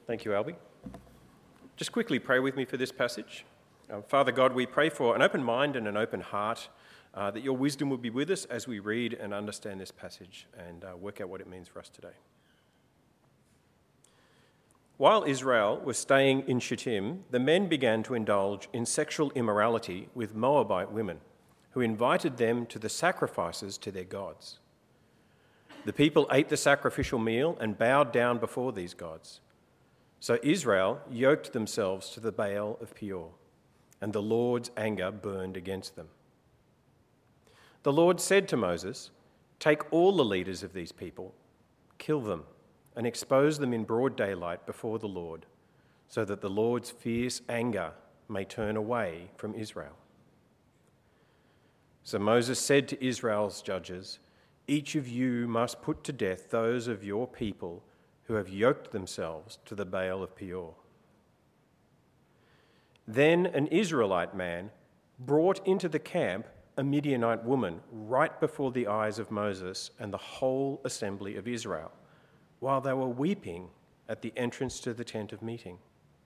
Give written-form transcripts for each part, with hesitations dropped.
Thank you, Albie. Just quickly pray with me for this passage. Father God, we pray for an open mind and an open heart, that your wisdom will be with us as we read and understand this passage and work out what it means for us today. While Israel was staying in Shittim, the men began to indulge in sexual immorality with Moabite women, who invited them to the sacrifices to their gods. The people ate the sacrificial meal and bowed down before these gods. So Israel yoked themselves to the Baal of Peor, and the Lord's anger burned against them. The Lord said to Moses, "Take all the leaders of these people, kill them, and expose them in broad daylight before the Lord, so that the Lord's fierce anger may turn away from Israel." So Moses said to Israel's judges, "Each of you must put to death those of your people who have yoked themselves to the Baal of Peor." Then an Israelite man brought into the camp a Midianite woman right before the eyes of Moses and the whole assembly of Israel, while they were weeping at the entrance to the tent of meeting.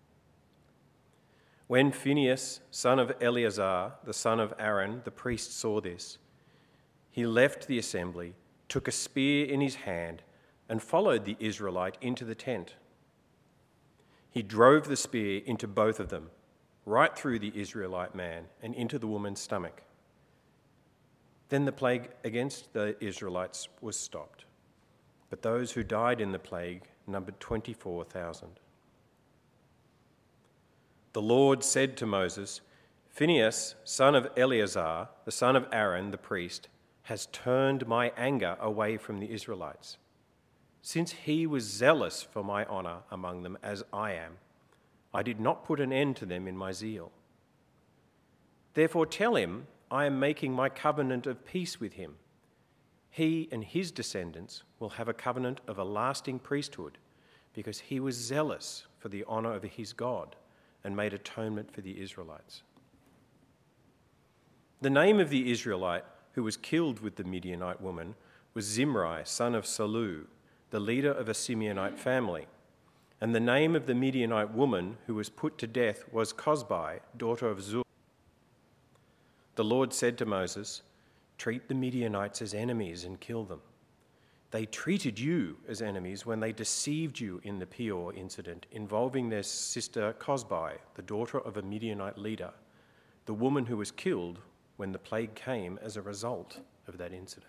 When Phinehas, son of Eleazar, the son of Aaron, the priest, saw this, he left the assembly, took a spear in his hand, and followed the Israelite into the tent. He drove the spear into both of them, right through the Israelite man and into the woman's stomach. Then the plague against the Israelites was stopped, but those who died in the plague numbered 24,000. The Lord said to Moses, "Phinehas, son of Eleazar, the son of Aaron, the priest, has turned my anger away from the Israelites, since he was zealous for my honour among them as I am. I did not put an end to them in my zeal. Therefore tell him I am making my covenant of peace with him. He and his descendants will have a covenant of a lasting priesthood, because he was zealous for the honour of his God and made atonement for the Israelites." The name of the Israelite who was killed with the Midianite woman was Zimri, son of Salu, the leader of a Simeonite family. And the name of the Midianite woman who was put to death was Cozbi, daughter of Zur. The Lord said to Moses, "Treat the Midianites as enemies and kill them. They treated you as enemies when they deceived you in the Peor incident involving their sister Cozbi, the daughter of a Midianite leader, the woman who was killed when the plague came as a result of that incident."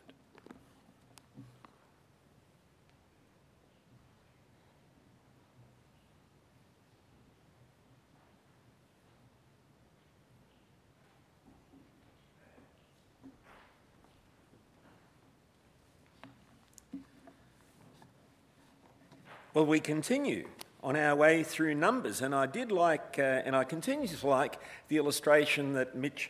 Well, we continue on our way through Numbers, and I did like, and I continue to like, the illustration that Mitch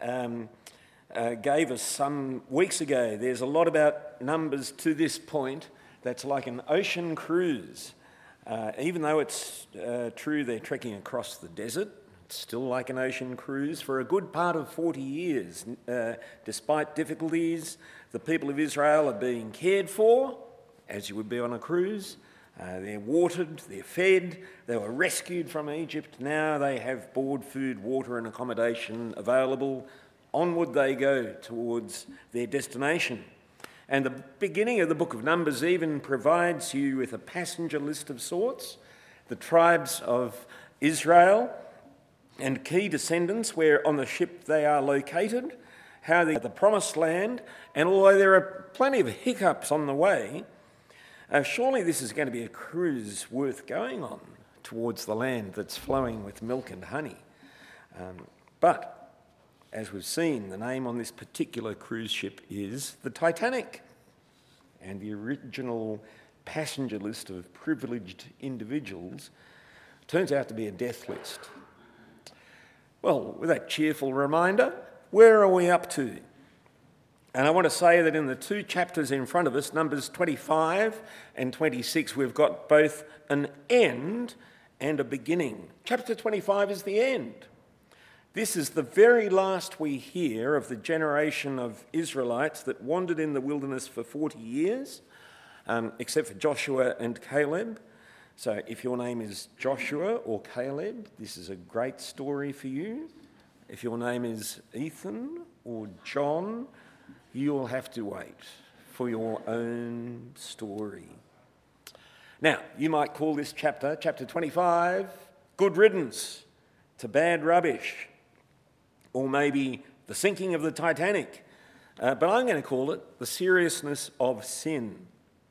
gave us some weeks ago. There's a lot about Numbers to this point that's like an ocean cruise. Even though it's true they're trekking across the desert, it's still like an ocean cruise for a good part of 40 years. Despite difficulties, the people of Israel are being cared for, as you would be on a cruise. They're watered, they're fed, they were rescued from Egypt. Now they have board, food, water and accommodation available. Onward they go towards their destination. And the beginning of the book of Numbers even provides you with a passenger list of sorts, the tribes of Israel and key descendants where on the ship they are located, how they're the promised land, and although there are plenty of hiccups on the way, surely this is going to be a cruise worth going on towards the land that's flowing with milk and honey. But, as we've seen, the name on this particular cruise ship is the Titanic. And the original passenger list of privileged individuals turns out to be a death list. Well, with that cheerful reminder, where are we up to? And I want to say that in the two chapters in front of us, Numbers 25 and 26, we've got both an end and a beginning. Chapter 25 is the end. This is the very last we hear of the generation of Israelites that wandered in the wilderness for 40 years, except for Joshua and Caleb. So if your name is Joshua or Caleb, this is a great story for you. If your name is Ethan or John, you'll have to wait for your own story. Now, you might call this chapter 25, Good Riddance to Bad Rubbish, or maybe The Sinking of the Titanic, but I'm going to call it The Seriousness of Sin.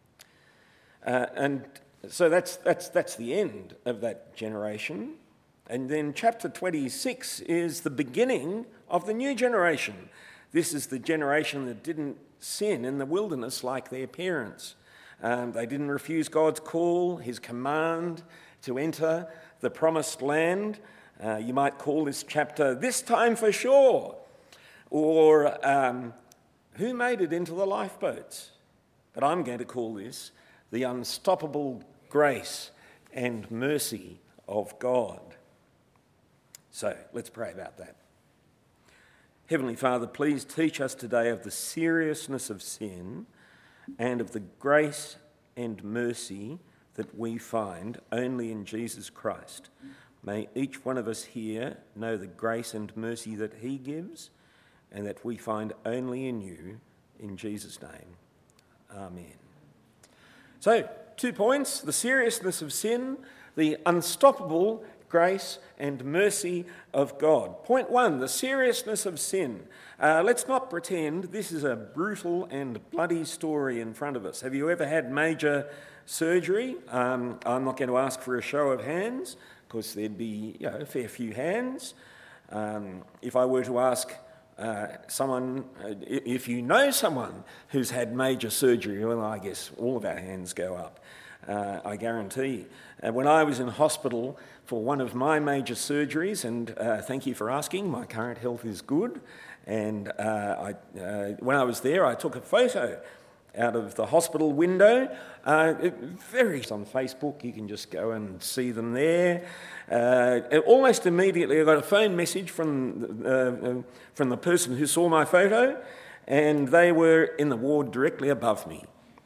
And so that's the end of that generation. And then chapter 26 is the beginning of the new generation. This is the generation that didn't sin in the wilderness like their parents. They didn't refuse God's call, his command to enter the promised land. You might call this chapter This Time for Sure, or Who Made It into the Lifeboats? But I'm going to call this The Unstoppable Grace and Mercy of God. So let's pray about that. Heavenly Father, please teach us today of the seriousness of sin and of the grace and mercy that we find only in Jesus Christ. May each one of us here know the grace and mercy that he gives and that we find only in you, in Jesus' name. Amen. So, 2 points: the seriousness of sin, the unstoppable grace and mercy of God. Point 1, the seriousness of sin. Let's not pretend this is a brutal and bloody story in front of us. Have you ever had major surgery? I'm not going to ask for a show of hands, because there'd be a fair few hands. If I were to ask someone, if you know someone who's had major surgery, well, I guess all of our hands go up. I guarantee. When I was in hospital for one of my major surgeries, and thank you for asking, my current health is good, and when I was there, I took a photo out of the hospital window. It varies on Facebook, you can just go and see them there. Almost immediately I got a phone message from the person who saw my photo, and they were in the ward directly above me.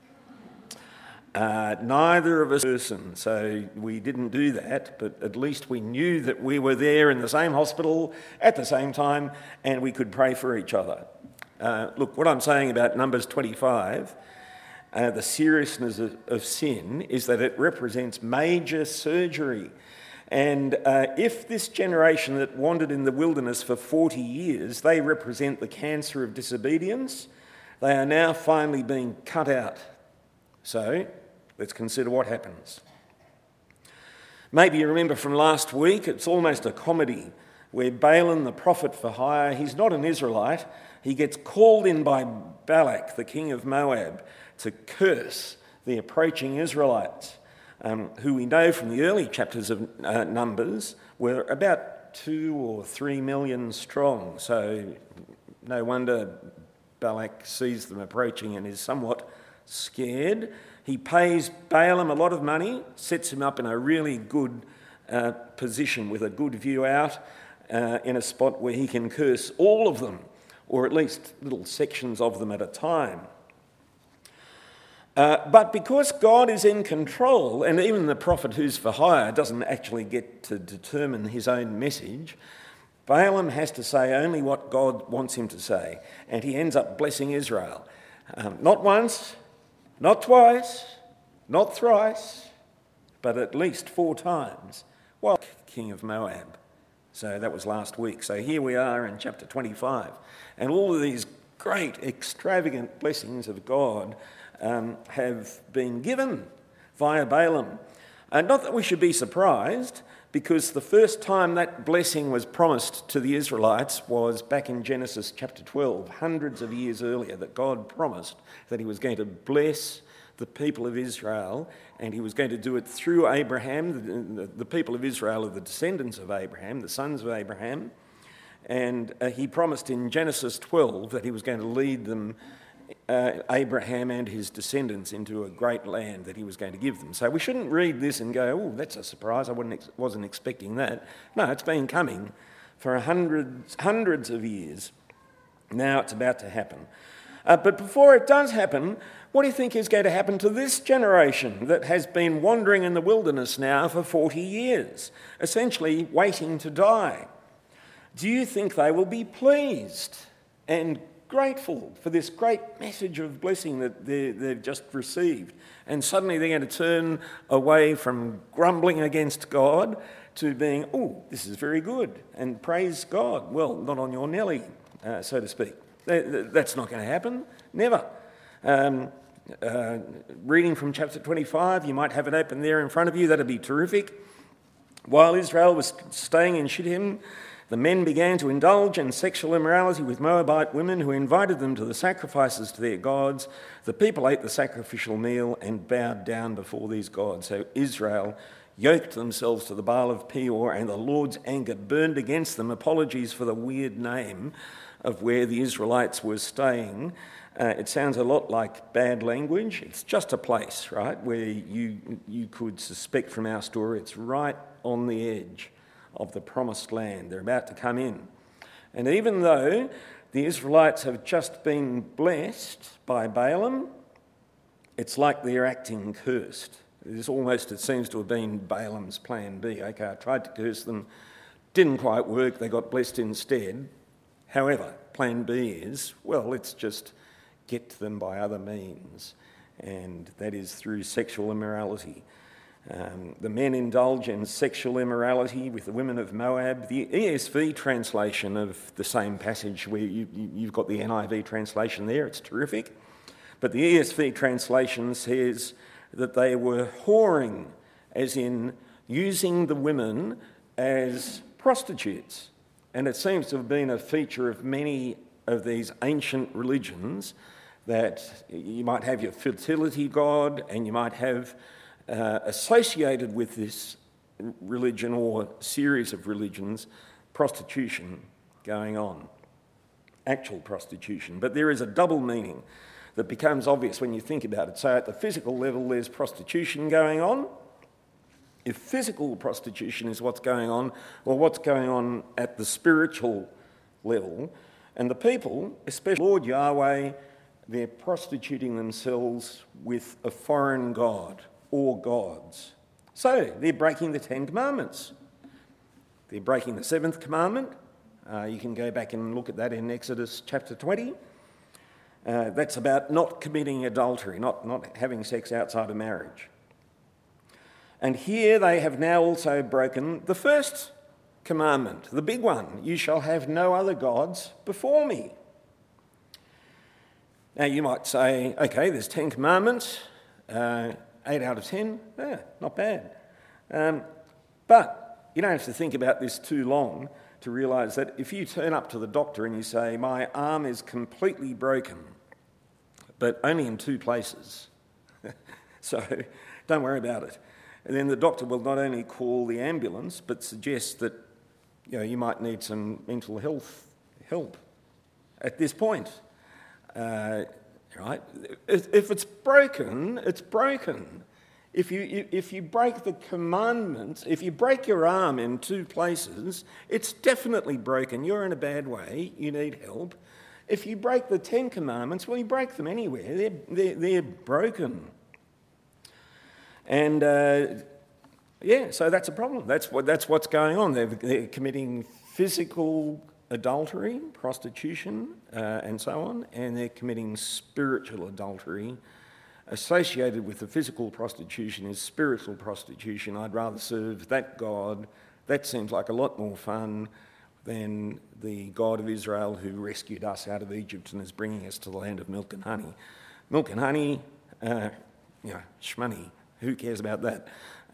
Neither of us person, so we didn't do that, but at least we knew that we were there in the same hospital at the same time and we could pray for each other. Look, what I'm saying about Numbers 25, the seriousness of sin, is that it represents major surgery. And if this generation that wandered in the wilderness for 40 years, they represent the cancer of disobedience, they are now finally being cut out. So, let's consider what happens. Maybe you remember from last week, it's almost a comedy where Balaam, the prophet for hire, he's not an Israelite, he gets called in by Balak, the king of Moab, to curse the approaching Israelites, who we know from the early chapters of Numbers were about 2 or 3 million strong. So no wonder Balak sees them approaching and is somewhat scared. He pays Balaam a lot of money, sets him up in a really good position with a good view out in a spot where he can curse all of them, or at least little sections of them at a time. But because God is in control, and even the prophet who's for hire doesn't actually get to determine his own message, Balaam has to say only what God wants him to say, and he ends up blessing Israel. Not once, not twice, not thrice, but at least 4 times. Well, king of Moab. So that was last week. So here we are in chapter 25. And all of these great, extravagant blessings of God have been given via Balaam. Not that we should be surprised, because the first time that blessing was promised to the Israelites was back in Genesis chapter 12, hundreds of years earlier, that God promised that he was going to bless the people of Israel, and he was going to do it through Abraham. The people of Israel are the descendants of Abraham, the sons of Abraham, and he promised in Genesis 12 that he was going to lead them, Abraham and his descendants, into a great land that he was going to give them. So we shouldn't read this and go, oh, that's a surprise, I wasn't expecting that. No, it's been coming for hundreds of years. Now it's about to happen. But before it does happen, what do you think is going to happen to this generation that has been wandering in the wilderness now for 40 years, essentially waiting to die? Do you think they will be pleased and grateful for this great message of blessing that they've just received? And suddenly they're going to turn away from grumbling against God to being, oh, this is very good, and praise God. Well, not on your Nelly, so to speak. That's not going to happen, never. Reading from chapter 25, you might have it open there in front of you, that'd be terrific. While Israel was staying in Shittim, the men began to indulge in sexual immorality with Moabite women who invited them to the sacrifices to their gods. The people ate the sacrificial meal and bowed down before these gods. So Israel yoked themselves to the Baal of Peor, and the Lord's anger burned against them. Apologies for the weird name of where the Israelites were staying. It sounds a lot like bad language. It's just a place, right, where you could suspect from our story it's right on the edge of the promised land. They're about to come in. And even though the Israelites have just been blessed by Balaam, it's like they're acting cursed. It seems to have been Balaam's plan B. Okay, I tried to curse them, didn't quite work, they got blessed instead. However, plan B is, well, let's just get to them by other means, and that is through sexual immorality. The men indulge in sexual immorality with the women of Moab. The ESV translation of the same passage, where you've got the NIV translation there, it's terrific. But the ESV translation says that they were whoring, as in using the women as prostitutes. And it seems to have been a feature of many of these ancient religions that you might have your fertility god, and you might have associated with this religion or series of religions, prostitution going on, actual prostitution. But there is a double meaning that becomes obvious when you think about it. So at the physical level, there's prostitution going on. If physical prostitution is what's going on, or what's going on at the spiritual level, and the people, especially Lord Yahweh, they're prostituting themselves with a foreign god or gods. So they're breaking the 10 Commandments. They're breaking the 7th commandment. You can go back and look at that in Exodus chapter 20. That's about not committing adultery, not having sex outside of marriage. And here they have now also broken the 1st commandment, the big one: you shall have no other gods before me. Now you might say, okay, there's 10 commandments, 8 out of 10, not bad. But you don't have to think about this too long to realise that if you turn up to the doctor and you say, my arm is completely broken, but only in 2 places, so don't worry about it. And then the doctor will not only call the ambulance, but suggest that you might need some mental health help at this point. Right? If it's broken, it's broken. If you break the commandments, if you break your arm in 2 places, it's definitely broken. You're in a bad way. You need help. If you break the 10 commandments, well, you break them anywhere. They're broken. And so that's a problem. That's what's going on. They're committing physical adultery, prostitution, and so on, and they're committing spiritual adultery. Associated with the physical prostitution is spiritual prostitution. I'd rather serve that God. That seems like a lot more fun than the God of Israel who rescued us out of Egypt and is bringing us to the land of milk and honey. Milk and honey, shmoney. Who cares about that?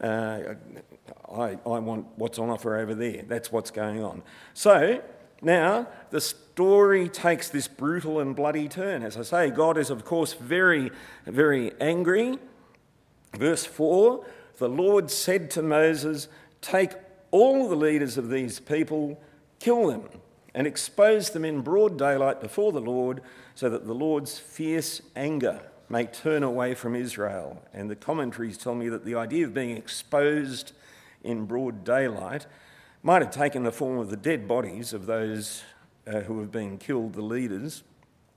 I want what's on offer over there. That's what's going on. So now the story takes this brutal and bloody turn. As I say, God is, of course, very, very angry. Verse 4, the Lord said to Moses, take all the leaders of these people, kill them, and expose them in broad daylight before the Lord, so that the Lord's fierce anger may turn away from Israel. And the commentaries tell me that the idea of being exposed in broad daylight might have taken the form of the dead bodies of those who have been killed, the leaders.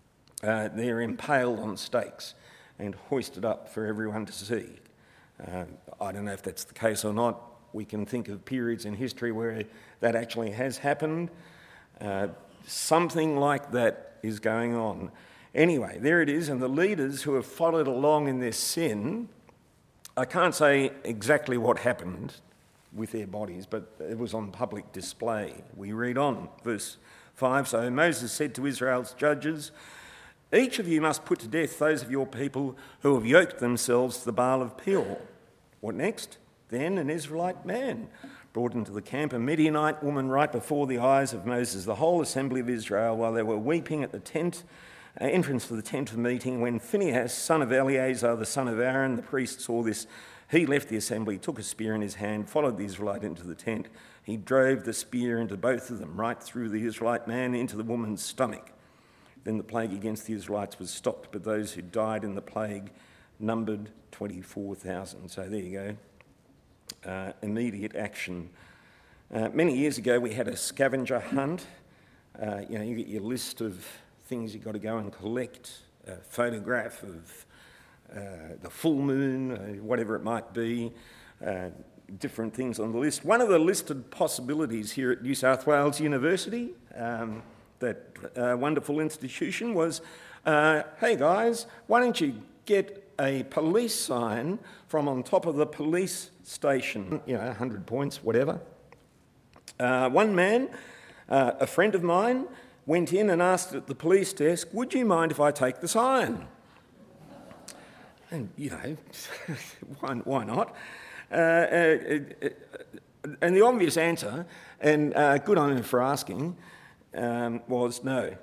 they're impaled on stakes and hoisted up for everyone to see. I don't know if that's the case or not. We can think of periods in history where that actually has happened. Something like that is going on. Anyway, there it is, and the leaders who have followed along in their sin, I can't say exactly what happened with their bodies, but it was on public display. We read on, verse 5, "So Moses said to Israel's judges, 'Each of you must put to death those of your people who have yoked themselves to the Baal of Peor.' What next? Then an Israelite man brought into the camp a Midianite woman right before the eyes of Moses, the whole assembly of Israel, while they were weeping at the entrance to the tent of meeting. When Phinehas, son of Eleazar, the son of Aaron, the priest, saw this, he left the assembly, took a spear in his hand, followed the Israelite into the tent. He drove the spear into both of them, right through the Israelite man into the woman's stomach. Then the plague against the Israelites was stopped, but those who died in the plague numbered 24,000. So there you go. Immediate action. Many years ago, we had a scavenger hunt. You get your list of things you've got to go and collect, a photograph of the full moon, whatever it might be, different things on the list. One of the listed possibilities here at New South Wales University, that wonderful institution, was, hey guys, why don't you get a police sign from on top of the police station, 100 points, whatever. One man, a friend of mine, went in and asked at the police desk, "Would you mind if I take the sign?" And, why not? And the obvious answer, and good on him for asking, was no.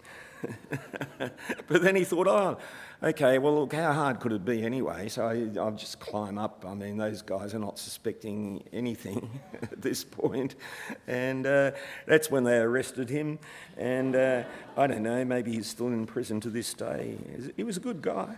But then he thought, okay, well, look, how hard could it be anyway? So I'll just climb up. I mean, those guys are not suspecting anything at this point. And that's when they arrested him. And I don't know, maybe he's still in prison to this day. He was a good guy.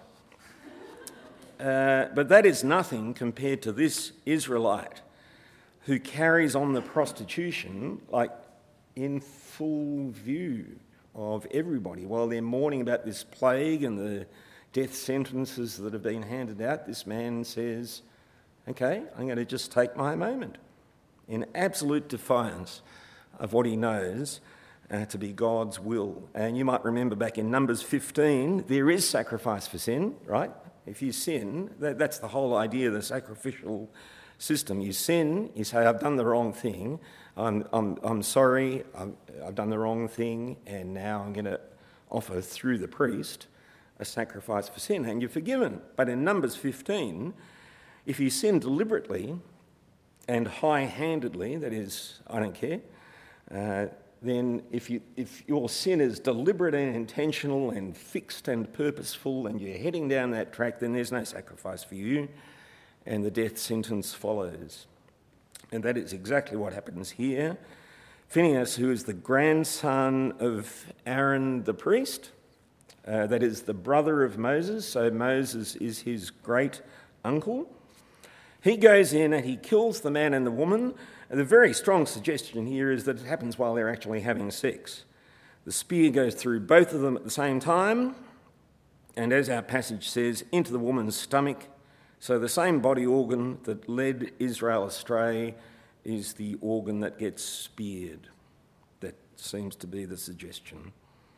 But that is nothing compared to this Israelite who carries on the prostitution, like in full view of everybody. While they're mourning about this plague and the death sentences that have been handed out, this man says, okay, I'm going to just take my moment, in absolute defiance of what he knows to be God's will. And you might remember back in Numbers 15, there is sacrifice for sin, right? If you sin, that's the whole idea of the sacrificial system. You sin, you say, I've done the wrong thing, I'm sorry, I've done the wrong thing, and now I'm going to offer through the priest a sacrifice for sin, and you're forgiven. But in Numbers 15, if you sin deliberately and high-handedly, that is, I don't care, then if your sin is deliberate and intentional and fixed and purposeful and you're heading down that track, then there's no sacrifice for you, and the death sentence follows. And that is exactly what happens here. Phinehas, who is the grandson of Aaron the priest, that is the brother of Moses, so Moses is his great uncle, he goes in and he kills the man and the woman. And the very strong suggestion here is that it happens while they're actually having sex. The spear goes through both of them at the same time, and as our passage says, into the woman's stomach. So the same body organ that led Israel astray is the organ that gets speared. That seems to be the suggestion.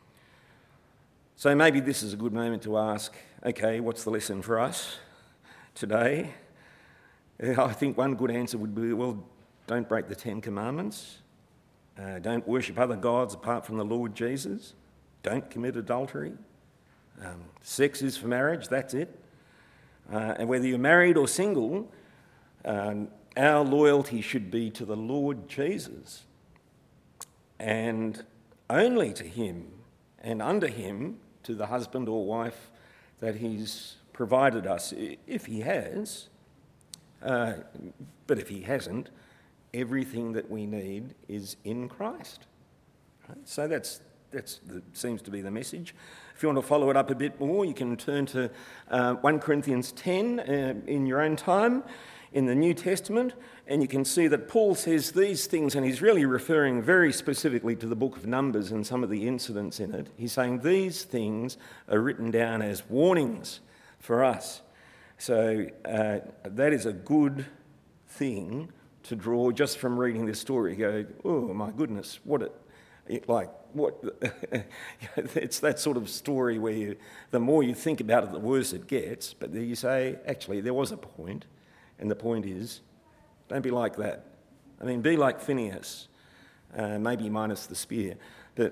So maybe this is a good moment to ask, okay, what's the lesson for us today? I think one good answer would be, well, don't break the 10 Commandments. Don't worship other gods apart from the Lord Jesus. Don't commit adultery. Sex is for marriage, that's it. And whether you're married or single, our loyalty should be to the Lord Jesus and only to him, and under him to the husband or wife that he's provided us, if he has. But if he hasn't, everything that we need is in Christ. Right? So that seems to be the message. If you want to follow it up a bit more, you can turn to 1 Corinthians 10 in your own time. in the New Testament, and you can see that Paul says these things, and he's really referring very specifically to the book of Numbers and some of the incidents in it. He's saying these things are written down as warnings for us. So that is a good thing to draw just from reading this story. You go, oh my goodness, it's that sort of story where the more you think about it, the worse it gets. But then you say, actually, there was a point, and the point is, don't be like that. I mean, be like Phinehas, maybe minus the spear, but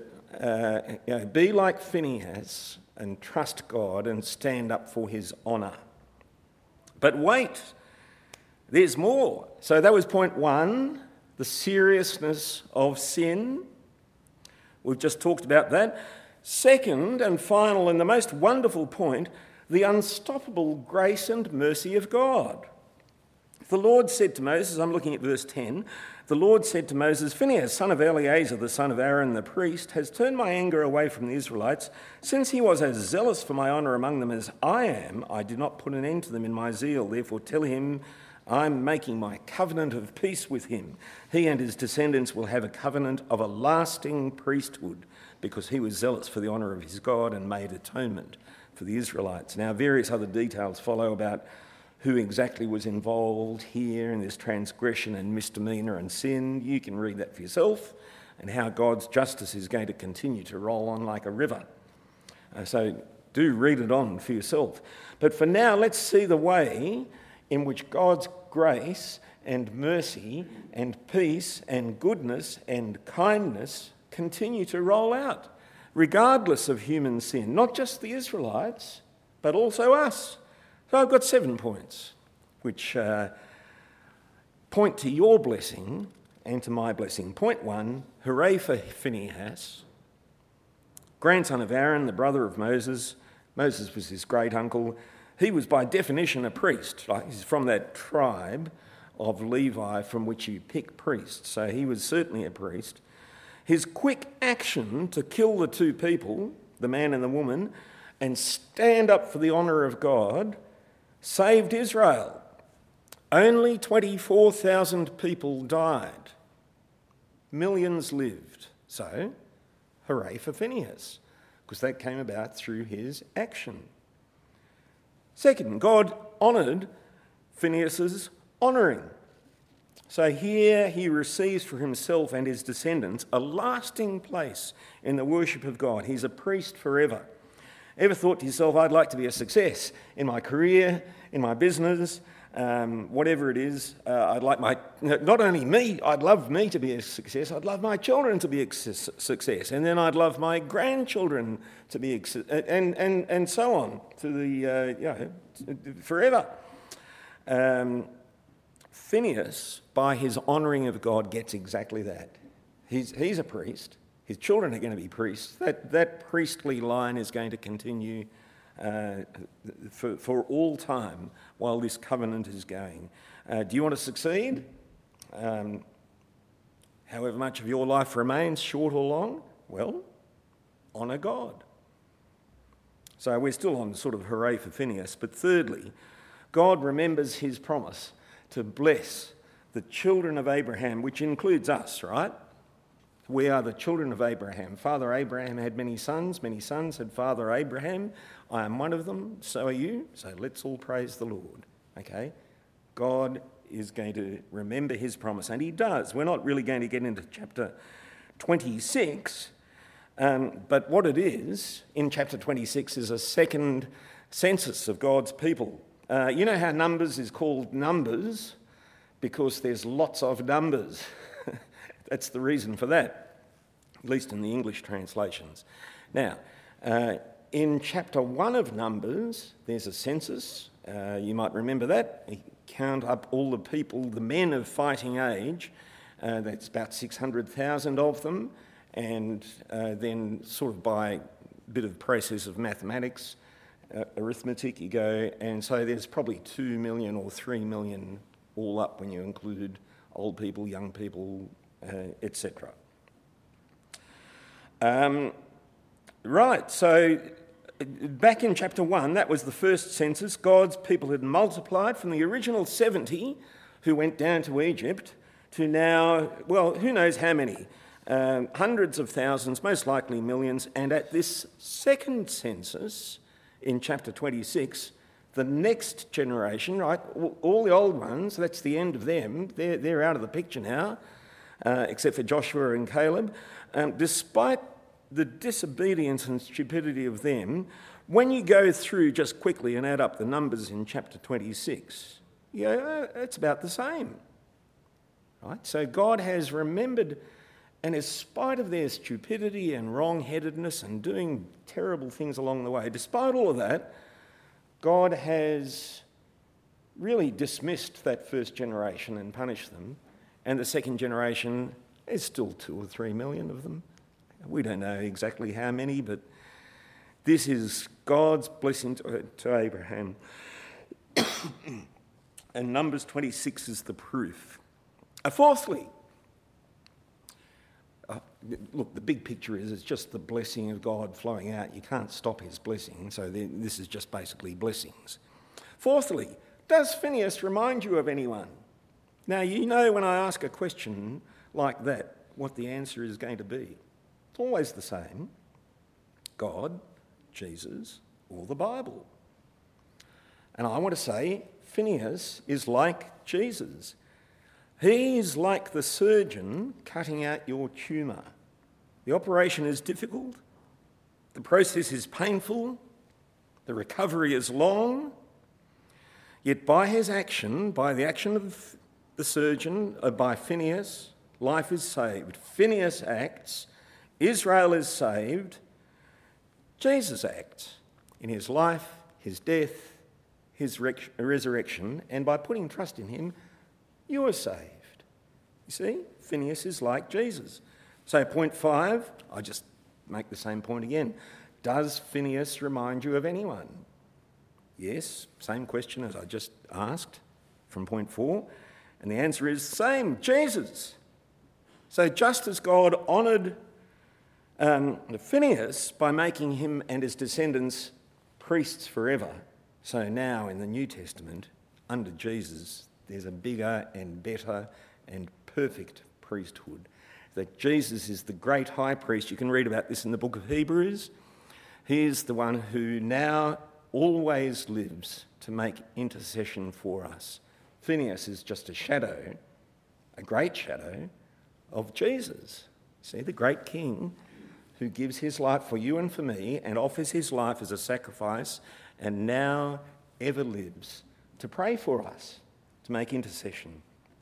be like Phinehas and trust God and stand up for his honour. But wait, there's more. So that was point one, the seriousness of sin. We've just talked about that. Second and final and the most wonderful point, the unstoppable grace and mercy of God. The Lord said to Moses, I'm looking at verse 10, the Lord said to Moses, Phinehas, son of Eleazar, the son of Aaron the priest, has turned my anger away from the Israelites. Since he was as zealous for my honour among them as I am, I did not put an end to them in my zeal. Therefore tell him, I'm making my covenant of peace with him. He and his descendants will have a covenant of a lasting priesthood because he was zealous for the honour of his God and made atonement for the Israelites. Now, various other details follow about who exactly was involved here in this transgression and misdemeanour and sin. You can read that for yourself, and how God's justice is going to continue to roll on like a river. So do read it on for yourself. But for now, let's see the way in which God's grace and mercy and peace and goodness and kindness continue to roll out, regardless of human sin, not just the Israelites, but also us. So I've got 7 points, which point to your blessing and to my blessing. Point 1, hooray for Phinehas, grandson of Aaron, the brother of Moses. Moses was his great uncle. He was by definition a priest. He's from that tribe of Levi from which you pick priests. So he was certainly a priest. His quick action to kill the two people, the man and the woman, and stand up for the honour of God, saved Israel. Only 24,000 people died. Millions lived. So, hooray for Phinehas, because that came about through his action. Second, God honoured Phinehas's honouring. So here he receives for himself and his descendants a lasting place in the worship of God. He's a priest forever. Ever thought to yourself, I'd like to be a success in my career, in my business, whatever it is. I'd like not only me, I'd love me to be a success, I'd love my children to be a success, and then I'd love my grandchildren to be and so on to the forever. Phinehas, by his honouring of God, gets exactly that. He's a priest. His children are going to be priests. That priestly line is going to continue for all time while this covenant is going. Do you want to succeed? However much of your life remains, short or long, well, honour God. So we're still on sort of hooray for Phinehas. But thirdly, God remembers his promise to bless the children of Abraham, which includes us, right? We are the children of Abraham. Father Abraham had many sons had Father Abraham. I am one of them, so are you. So let's all praise the Lord, okay? God is going to remember his promise, and he does. We're not really going to get into chapter 26, but what it is in chapter 26 is a second census of God's people. You know how Numbers is called Numbers? Because there's lots of numbers. That's the reason for that, at least in the English translations. Now, in chapter 1 of Numbers, there's a census. You might remember that. You count up all the people, the men of fighting age. That's about 600,000 of them. And then sort of by a bit of process of mathematics, arithmetic, you go, and so there's probably 2 million or 3 million all up when you include old people, young people, etc. Right, so back in chapter 1, that was the first census. God's people had multiplied from the original 70 who went down to Egypt to now, well, who knows how many, hundreds of thousands, most likely millions. And at this second census in chapter 26, the next generation, right, all the old ones, that's the end of them, they're out of the picture now, except for Joshua and Caleb. Despite the disobedience and stupidity of them, when you go through just quickly and add up the numbers in chapter 26, you go, it's about the same. Right? So God has remembered, and in spite of their stupidity and wrong-headedness and doing terrible things along the way, despite all of that, God has really dismissed that first generation and punished them, and the second generation, there's still 2 or 3 million of them. We don't know exactly how many, but this is God's blessing to Abraham. And Numbers 26 is the proof. Fourthly, look, the big picture is it's just the blessing of God flowing out. You can't stop his blessing, so this is just basically blessings. Fourthly, does Phinehas remind you of anyone? Now, you know when I ask a question like that, what the answer is going to be. It's always the same. God, Jesus, or the Bible. And I want to say Phinehas is like Jesus. He's like the surgeon cutting out your tumour. The operation is difficult, the process is painful, the recovery is long, yet by his action, by the action of the surgeon, by Phinehas, life is saved. Phinehas acts, Israel is saved, Jesus acts in his life, his death, his resurrection, and by putting trust in him, you are saved. You see, Phinehas is like Jesus. So point 5, I just make the same point again. Does Phinehas remind you of anyone? Yes, same question as I just asked from point 4. And the answer is same, Jesus. So just as God honoured Phinehas by making him and his descendants priests forever, so now in the New Testament, under Jesus, there's a bigger and better and perfect priesthood. That Jesus is the great high priest. You can read about this in the book of Hebrews. He is the one who now always lives to make intercession for us. Phinehas is just a shadow, a great shadow of Jesus. See, the great king who gives his life for you and for me and offers his life as a sacrifice and now ever lives to pray for us, to make intercession.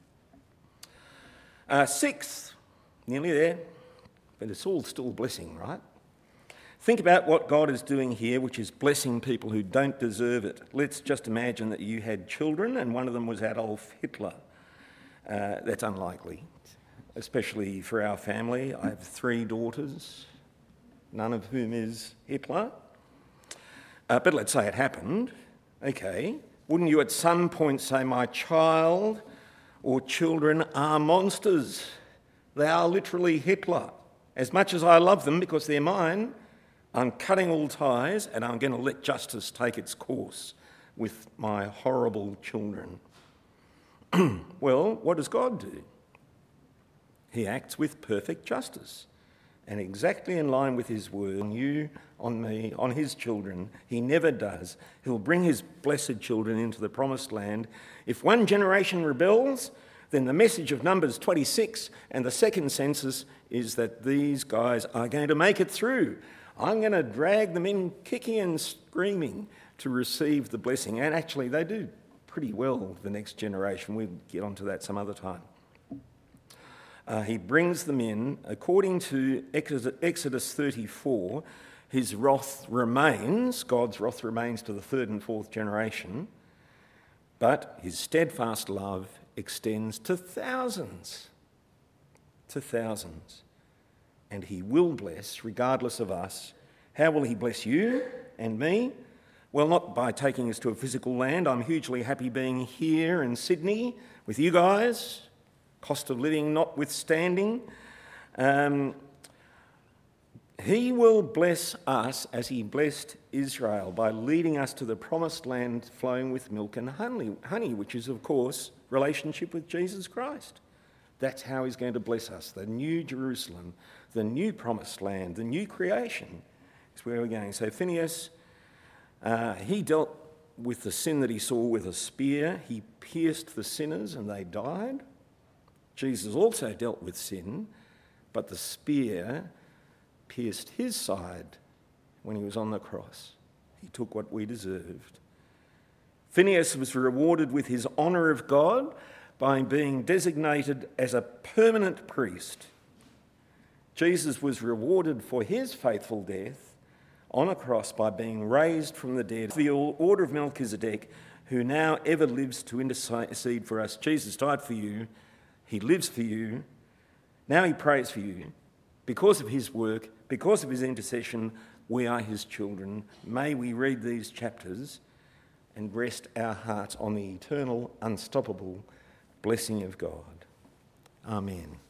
Sixth, nearly there, but it's all still blessing, right? Think about what God is doing here, which is blessing people who don't deserve it. Let's just imagine that you had children and one of them was Adolf Hitler. That's unlikely, especially for our family. I have 3 daughters, none of whom is Hitler. But let's say it happened. Okay, wouldn't you at some point say, my child or children are monsters? They are literally Hitler. As much as I love them because they're mine, I'm cutting all ties and I'm going to let justice take its course with my horrible children. Well, what does God do? He acts with perfect justice and exactly in line with his word on you, on me, on his children. He never does. He'll bring his blessed children into the promised land. If one generation rebels, then the message of Numbers 26 and the second census is that these guys are going to make it through. I'm going to drag them in kicking and screaming to receive the blessing. And actually, they do pretty well, the next generation. We'll get onto that some other time. He brings them in. According to Exodus 34, his wrath remains, God's wrath remains to the 3rd and 4th generation, but his steadfast love extends to thousands. And he will bless, regardless of us. How will he bless you and me? Well, not by taking us to a physical land. I'm hugely happy being here in Sydney with you guys, cost of living notwithstanding. He will bless us as he blessed Israel by leading us to the promised land flowing with milk and honey, which is, of course, relationship with Jesus Christ. That's how he's going to bless us. The new Jerusalem, the new promised land, the new creation is where we're going. So Phinehas, he dealt with the sin that he saw with a spear. He pierced the sinners and they died. Jesus also dealt with sin, but the spear pierced his side when he was on the cross. He took what we deserved. Phinehas was rewarded with his honour of God by being designated as a permanent priest. Jesus was rewarded for his faithful death on a cross by being raised from the dead. The order of Melchizedek, who now ever lives to intercede for us. Jesus died for you. He lives for you. Now he prays for you. Because of his work, because of his intercession, we are his children. May we read these chapters and rest our hearts on the eternal, unstoppable blessing of God. Amen.